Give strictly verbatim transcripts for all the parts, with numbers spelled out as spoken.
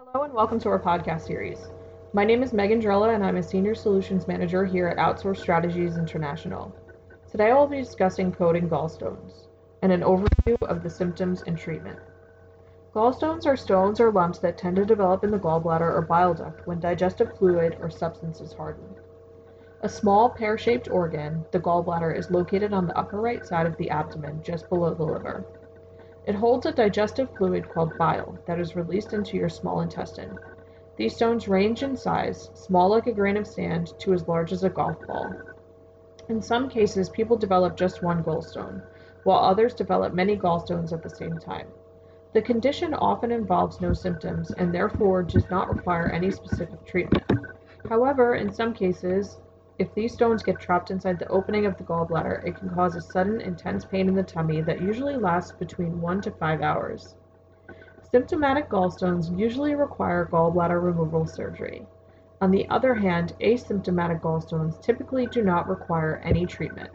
Hello and welcome to our podcast series. My name is Megan Drella and I'm a Senior Solutions Manager here at Outsource Strategies International. Today I will be discussing coding gallstones and an overview of the symptoms and treatment. Gallstones are stones or lumps that tend to develop in the gallbladder or bile duct when digestive fluid or substances harden. A small pear-shaped organ, the gallbladder, is located on the upper right side of the abdomen just below the liver. It holds a digestive fluid called bile that is released into your small intestine. These stones range in size, small like a grain of sand to as large as a golf ball. In some cases, people develop just one gallstone, while others develop many gallstones at the same time. The condition often involves no symptoms and therefore does not require any specific treatment. However, in some cases, if these stones get trapped inside the opening of the gallbladder, it can cause a sudden, intense pain in the tummy that usually lasts between one to five hours. Symptomatic gallstones usually require gallbladder removal surgery. On the other hand, asymptomatic gallstones typically do not require any treatment.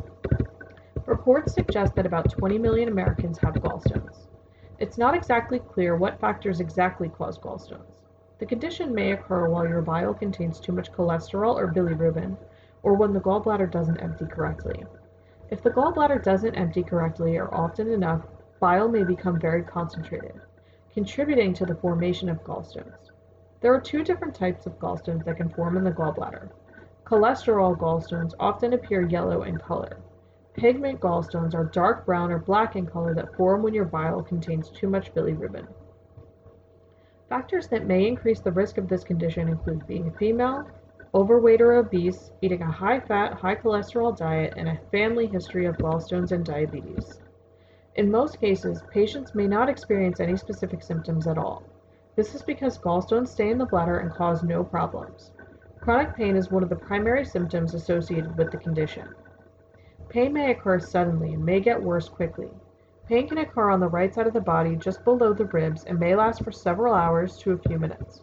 Reports suggest that about twenty million Americans have gallstones. It's not exactly clear what factors exactly cause gallstones. The condition may occur while your bile contains too much cholesterol or bilirubin, or when the gallbladder doesn't empty correctly. If the gallbladder doesn't empty correctly or often enough, bile may become very concentrated, contributing to the formation of gallstones. There are two different types of gallstones that can form in the gallbladder. Cholesterol gallstones often appear yellow in color. Pigment gallstones are dark brown or black in color that form when your bile contains too much bilirubin. Factors that may increase the risk of this condition include being a female, overweight or obese, eating a high-fat, high-cholesterol diet, and a family history of gallstones and diabetes. In most cases, patients may not experience any specific symptoms at all. This is because gallstones stay in the bladder and cause no problems. Chronic pain is one of the primary symptoms associated with the condition. Pain may occur suddenly and may get worse quickly. Pain can occur on the right side of the body just below the ribs and may last for several hours to a few minutes.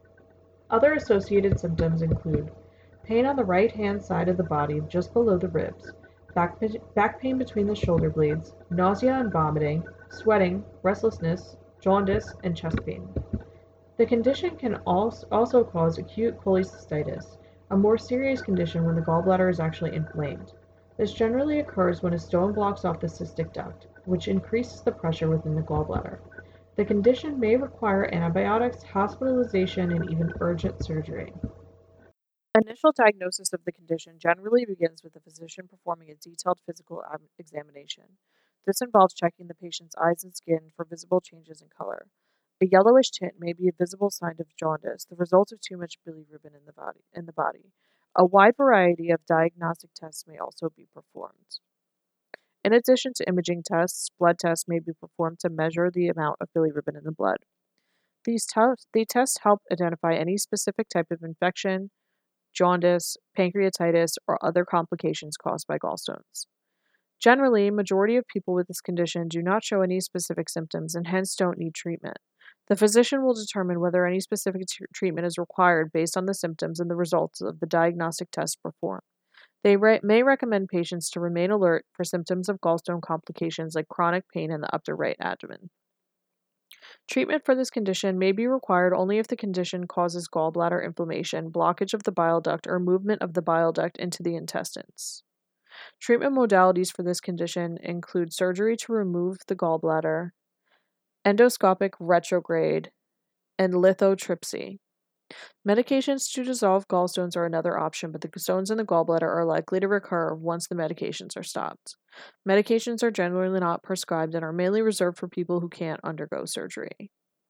Other associated symptoms include pain on the right-hand side of the body just below the ribs, back, back pain between the shoulder blades, nausea and vomiting, sweating, restlessness, jaundice, and chest pain. The condition can also cause acute cholecystitis, a more serious condition when the gallbladder is actually inflamed. This generally occurs when a stone blocks off the cystic duct, which increases the pressure within the gallbladder. The condition may require antibiotics, hospitalization, and even urgent surgery. Initial diagnosis of the condition generally begins with the physician performing a detailed physical examination. This involves checking the patient's eyes and skin for visible changes in color. A yellowish tint may be a visible sign of jaundice, the result of too much bilirubin in the body. In the body. A wide variety of diagnostic tests may also be performed. In addition to imaging tests, blood tests may be performed to measure the amount of bilirubin in the blood. These, te- these tests help identify any specific type of infection, jaundice, pancreatitis, or other complications caused by gallstones. Generally, majority of people with this condition do not show any specific symptoms and hence don't need treatment. The physician will determine whether any specific t- treatment is required based on the symptoms and the results of the diagnostic tests performed. They re- may recommend patients to remain alert for symptoms of gallstone complications like chronic pain in the upper right abdomen. Treatment for this condition may be required only if the condition causes gallbladder inflammation, blockage of the bile duct, or movement of the bile duct into the intestines. Treatment modalities for this condition include surgery to remove the gallbladder, endoscopic retrograde, and lithotripsy. Medications to dissolve gallstones are another option, but the stones in the gallbladder are likely to recur once the medications are stopped. Medications are generally not prescribed and are mainly reserved for people who can't undergo surgery.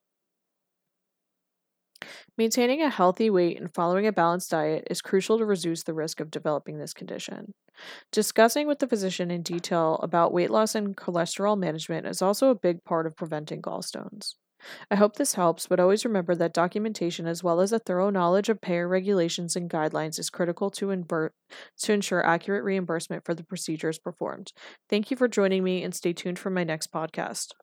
Maintaining a healthy weight and following a balanced diet is crucial to reduce the risk of developing this condition. Discussing with the physician in detail about weight loss and cholesterol management is also a big part of preventing gallstones. I hope this helps, but always remember that documentation as well as a thorough knowledge of payer regulations and guidelines is critical to, invert, to ensure accurate reimbursement for the procedures performed. Thank you for joining me and stay tuned for my next podcast.